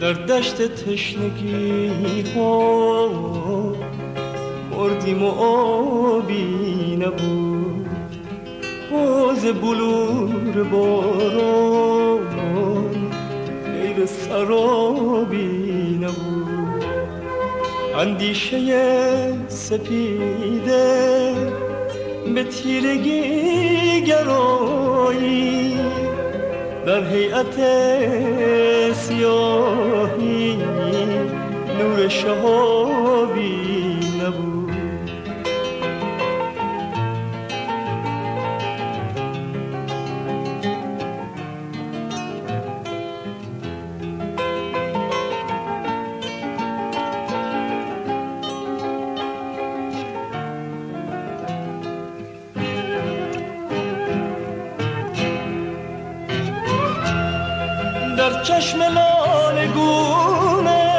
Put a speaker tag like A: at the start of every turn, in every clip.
A: در دشت تشنگی ها مردیم و آبی نبود، باز بلور باران غیر سرابی نبود. اندیشه سپیده به تیرگی گرایی در هیئت سیاهی نور شهابی نبود. در چشم لالگونه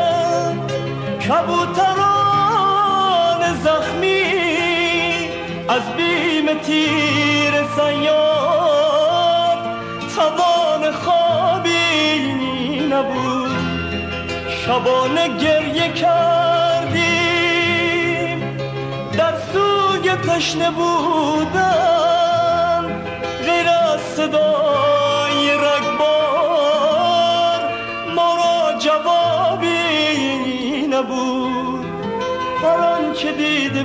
A: کبوتران زخمی از بیم تیر صیاد توان خوابی نبود. شبانه گریه کردیم در سوگ تشنه بودن، غیر از صدای رگبار ما را جوابی نبود. هر آنچه دیده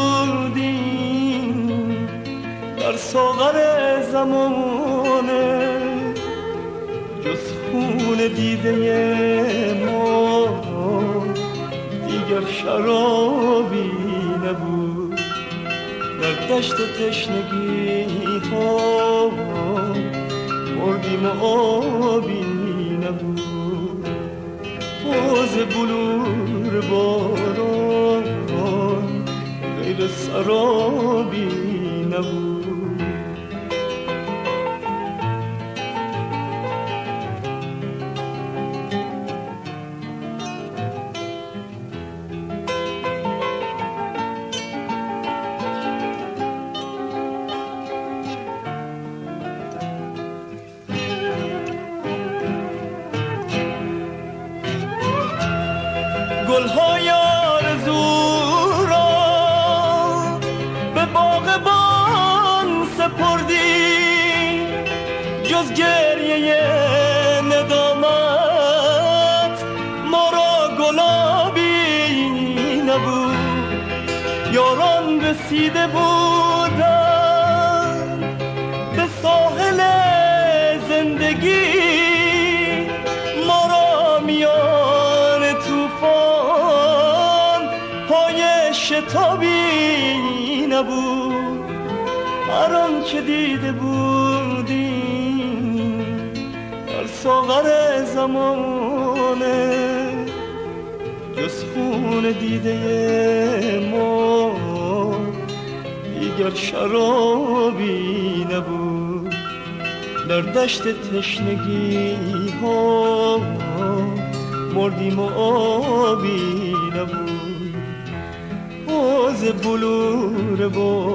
A: بودیم در ساغر زمانه جز خون دیده ما دیگر شرابی نبود. در دشت تشنگی ها مردیم و آبی نبود، باز بلور باران غیر سرابی نبود. گل‌های آرزو را به باغبان سپردی، جز گریه ندامت ما را گلابی نبود. یاران رسیده بودند به ساحل زندگی، ما را میان طوفان پای شتابی نبود. هر آنچه دیده بودیم در ساغر زمانه جز خون دیده ما دیگر شرابی نبود. در دشت تشنگی ها مردیم و آبی نبود، باز بلور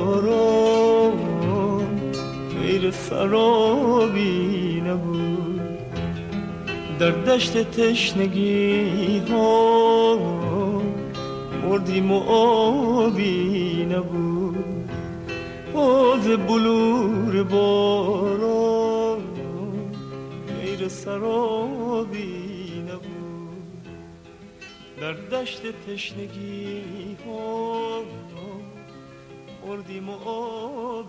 A: باران غیر سرابی نبود. در دشت تشنگی ها مردیم و آبی نبود، باز بلور باران غیر سرابی نبود. در دشت تشنگی ها مردیم و آبی